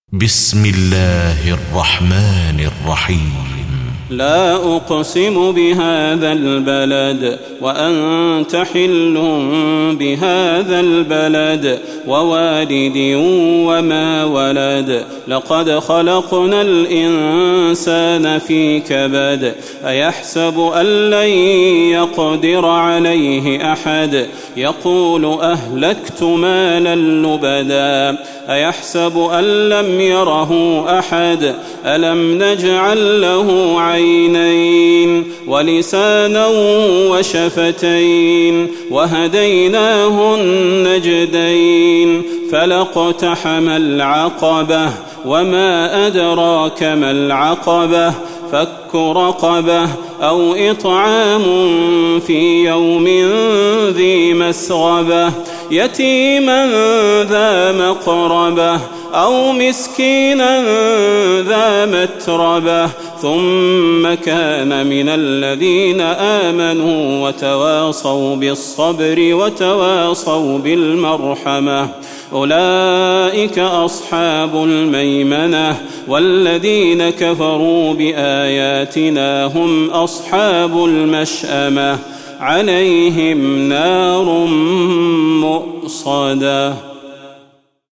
بسم الله الرحمن الرحيم. لا أقسم بهذا البلد وأنت حل بهذا البلد ووالد وما ولد لقد خلقنا الإنسان في كبد أيحسب أن لن يقدر عليه أحد يقول أهلكت مالا لبدا أيحسب أن لم يره أحد ألم نجعل له عينين ولسانا وشفتين وهديناه النجدين فلاقتحم العقبة وما أدراك ما العقبة فك رقبة أو إطعام في يوم ذي مسغبة يتيما ذا مقربة أو مسكينا ذا متربة ثم كان من الذين آمنوا وتواصوا بالصبر وتواصوا بالمرحمة أولئك أصحاب الميمنة والذين كفروا بآياتنا هم أصحاب المشأمة عليهم نار مؤصدة.